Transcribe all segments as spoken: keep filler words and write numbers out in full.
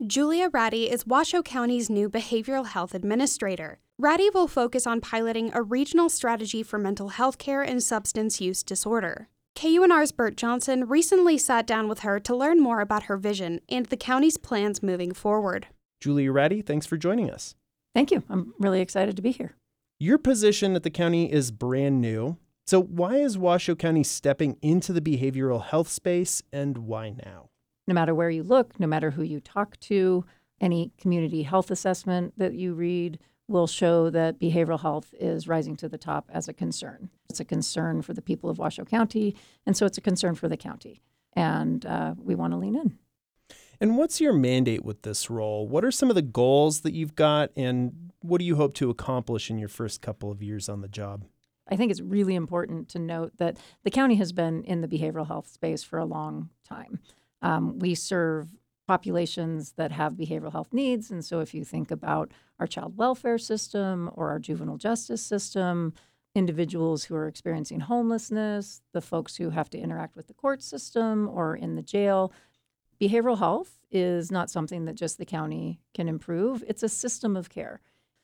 Julia Ratty is Washoe County's new behavioral health administrator. Ratty will focus on piloting a regional strategy for mental health care and substance use disorder. K U N R's Bert Johnson recently sat down with her to learn more about her vision and the county's plans moving forward. Julia Ratty, thanks for joining us. Thank you. I'm really excited to be here. Your position at the county is brand new. So why is Washoe County stepping into the behavioral health space, and why now? No matter where you look, no matter who you talk to, any community health assessment that you read will show that behavioral health is rising to the top as a concern. It's a concern for the people of Washoe County, and so it's a concern for the county. And uh, we want to lean in. And what's your mandate with this role? What are some of the goals that you've got, and what do you hope to accomplish in your first couple of years on the job? I think it's really important to note that the county has been in the behavioral health space for a long time. Um, we serve populations that have behavioral health needs. And so if you think about our child welfare system or our juvenile justice system, individuals who are experiencing homelessness, the folks who have to interact with the court system or in the jail, behavioral health is not something that just the county can improve. It's a system of care.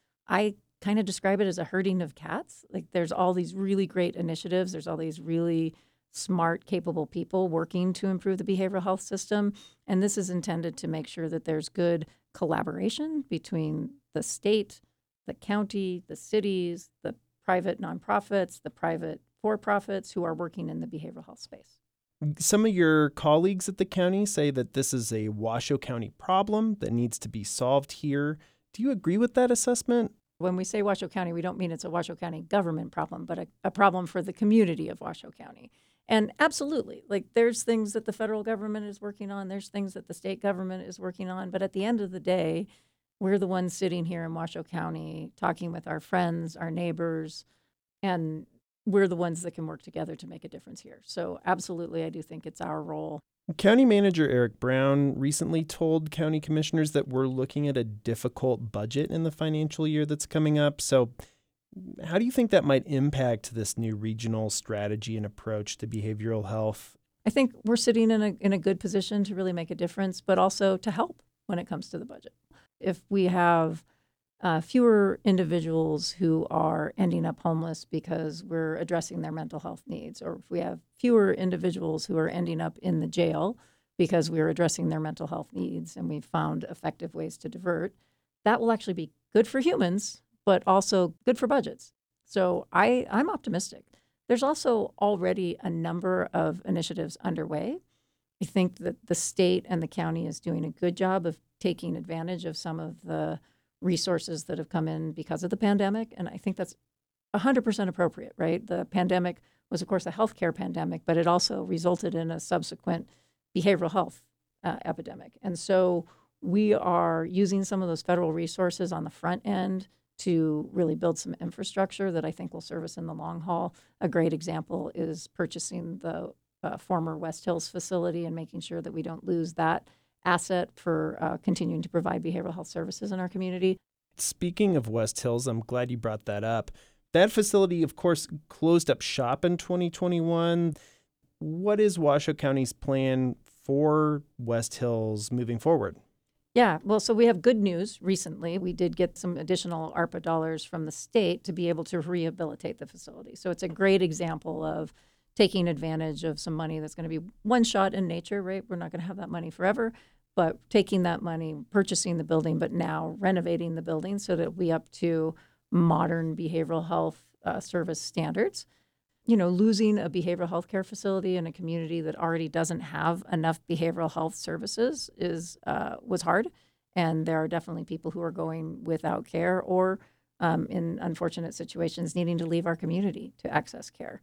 I kind of describe it as a herding of cats. Like there's all these really great initiatives. There's all these really smart, capable people working to improve the behavioral health system. And this is intended to make sure that there's good collaboration between the state, the county, the cities, the private nonprofits, the private for-profits who are working in the behavioral health space. Some of your colleagues at the county say that this is a Washoe County problem that needs to be solved here. Do you agree with that assessment? When we say Washoe County, we don't mean it's a Washoe County government problem, but a, a problem for the community of Washoe County. And absolutely, like there's things that the federal government is working on, there's things that the state government is working on, but at the end of the day, we're the ones sitting here in Washoe County talking with our friends, our neighbors, and we're the ones that can work together to make a difference here. So absolutely, I do think it's our role. County Manager Eric Brown recently told county commissioners that we're looking at a difficult budget in the financial year that's coming up. So how do you think that might impact this new regional strategy and approach to behavioral health? I think we're sitting in a in a good position to really make a difference, but also to help when it comes to the budget. If we have uh, fewer individuals who are ending up homeless because we're addressing their mental health needs, or if we have fewer individuals who are ending up in the jail because we're addressing their mental health needs and we've found effective ways to divert, that will actually be good for humans, but also good for budgets. So I, I'm optimistic. There's also already a number of initiatives underway. I think that the state and the county is doing a good job of taking advantage of some of the resources that have come in because of the pandemic. And I think that's one hundred percent appropriate, right? The pandemic was, of course, a healthcare pandemic, but it also resulted in a subsequent behavioral health uh, epidemic. And so we are using some of those federal resources on the front end to really build some infrastructure that I think will serve us in the long haul. A great example is purchasing the uh, former West Hills facility and making sure that we don't lose that asset for uh, continuing to provide behavioral health services in our community. Speaking of West Hills, I'm glad you brought that up. That facility, of course, closed up shop in twenty twenty-one. What is Washoe County's plan for West Hills moving forward? Yeah, well, so we have good news recently. We did get some additional ARPA dollars from the state to be able to rehabilitate the facility. So it's a great example of taking advantage of some money that's going to be one shot in nature, right? We're not going to have that money forever, but taking that money, purchasing the building, but now renovating the building so that it'll be up to modern behavioral health uh, service standards. You know, losing a behavioral health care facility in a community that already doesn't have enough behavioral health services is uh, was hard. And there are definitely people who are going without care or um, in unfortunate situations needing to leave our community to access care.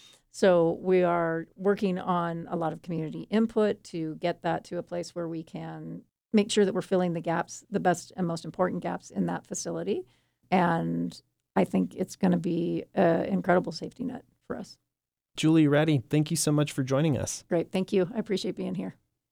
So we are working on a lot of community input to get that to a place where we can make sure that we're filling the gaps, the best and most important gaps in that facility. And I think it's going to be an incredible safety net for us. Julia Ratty, thank you so much for joining us. Great. Thank you. I appreciate being here.